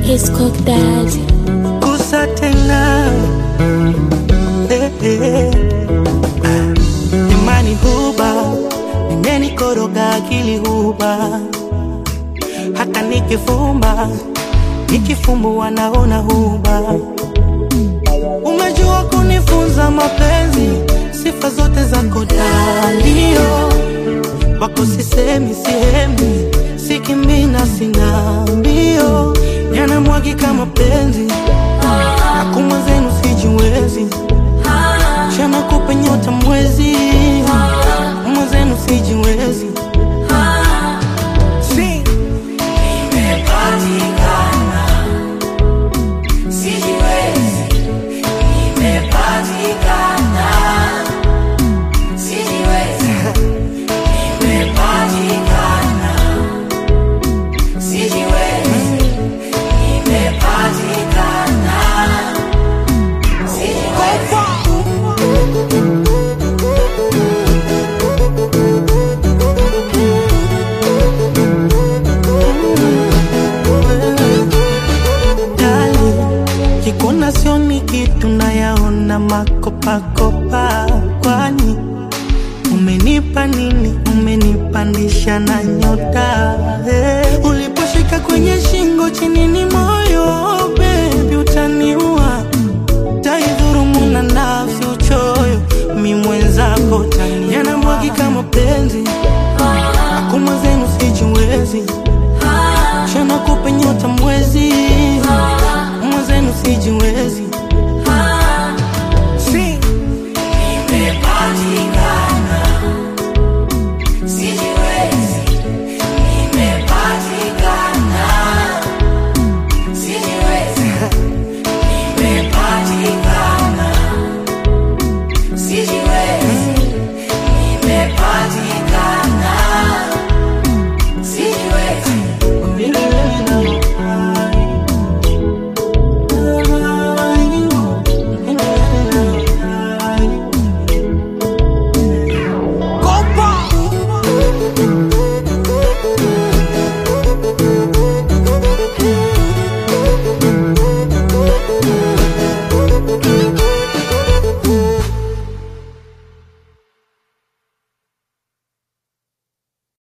Kiss Cook Daddy. Gusa tena imani huba, imenikoroga akili huba. Hata nikifumba, nikifumbua naona huba. Umejua kunifunza mapenzi, sifa zote zako dalio. Wako sisemi sihemi, sikimbi na sina mbio. Yanamwagika mapenzi, hakuma zenu sijiwezi. Chana kupe nyota mwezi, hakuma zenu sijiwezi. Kikona sioni kitu nayaona makopa. Kwani umenipa nini? Umenipandisha na nyota. Uliposhika kwenye shingo chini ni moyo. Baby utaniua, taidhurumu na nafsi uchoyo. Mi mwenzako tani yanamwagika mapenzi, hakuma zenu sijiwezi.